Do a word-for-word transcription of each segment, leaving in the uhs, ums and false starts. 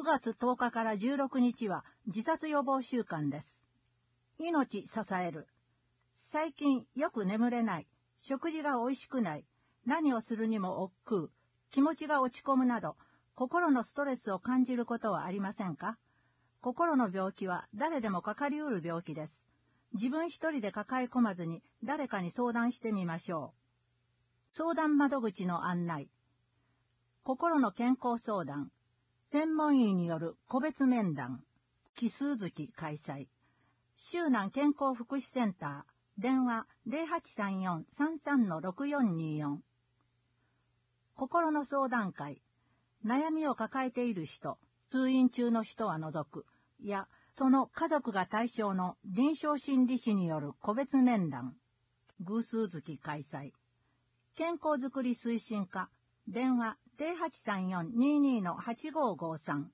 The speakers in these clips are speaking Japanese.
がつとおかからじゅうろくにちは自殺予防週間です。命支える。最近よく眠れない。食事が美味しくない。何をするにも億劫。気持ちが落ち込むなど、心のストレスを感じることはありませんか？心の病気は誰でもかかりうる病気です。自分一人で抱え込まずに誰かに相談してみましょう。相談窓口の案内。心の健康相談。専門医による個別面談。奇数月開催。周南健康福祉センター。電話 ゼロはちさんよん さんさん ろくよんによん。心の相談会。悩みを抱えている人、通院中の人は除く。や、その家族が対象の臨床心理士による個別面談。偶数月開催。健康づくり推進課。電話 ゼロはちさんよん にに はちごごさん。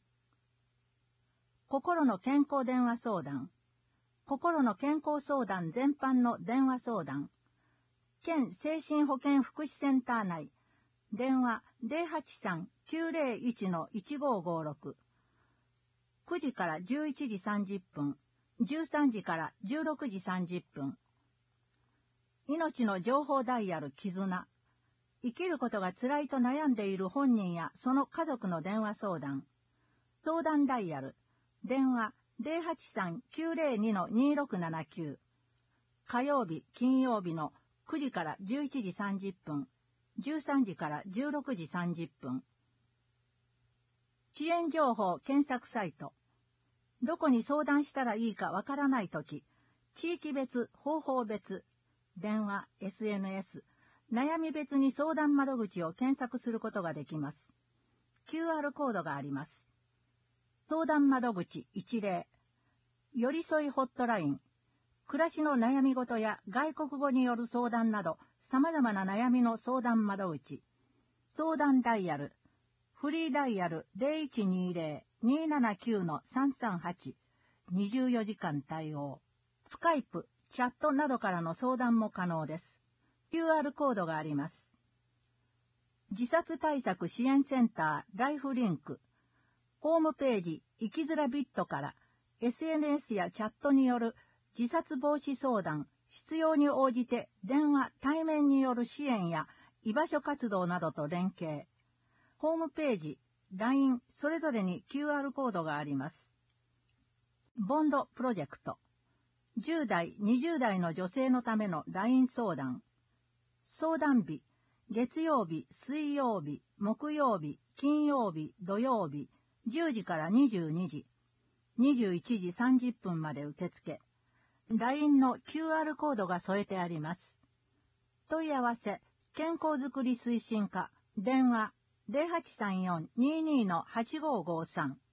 心の健康電話相談。心の健康相談全般の電話相談。県精神保健福祉センター内。電話 ゼロはちさん きゅうゼロいち いちごごろく。くじからじゅういちじさんじゅっぷん。じゅうさんじからじゅうろくじさんじゅっぷん。命の情報ダイヤル絆。生きることが辛いと悩んでいる本人やその家族の電話相談。相談ダイヤル。電話 ゼロはちさん きゅうゼロに にろくななきゅう。火曜日、金曜日のくじからじゅういちじさんじゅっぷん。じゅうさんじからじゅうろくじさんじゅっぷん。支援情報検索サイト。どこに相談したらいいかわからないとき、地域別、方法別、電話、エスエヌエス、悩み別に相談窓口を検索することができます。キューアール コードがあります。相談窓口一例。寄り添いホットライン。暮らしの悩み事や外国語による相談など、様々な悩みの相談窓口。相談ダイヤル。フリーダイヤル ゼロいちにゼロ にななきゅう さんさんはち。にじゅうよじかん対応。スカイプ、チャットなどからの相談も可能です。キューアール コードがあります。自殺対策支援センターライフリンク。ホームページ、生きづらビットから エスエヌエス やチャットによる自殺防止相談、必要に応じて電話、対面による支援や居場所活動などと連携。ホームページ、ライン、それぞれに キューアール コードがあります。ボンドプロジェクト。じゅう代、にじゅう代の女性のための ライン 相談。相談日、月曜日、水曜日、木曜日、金曜日、土曜日、じゅうじからにじゅうにじ、にじゅういちじさんじゅっぷんまで受付。ライン の キューアール コードが添えてあります。問い合わせ、健康づくり推進課、電話ゼロはちさんよん にに はちごごさん。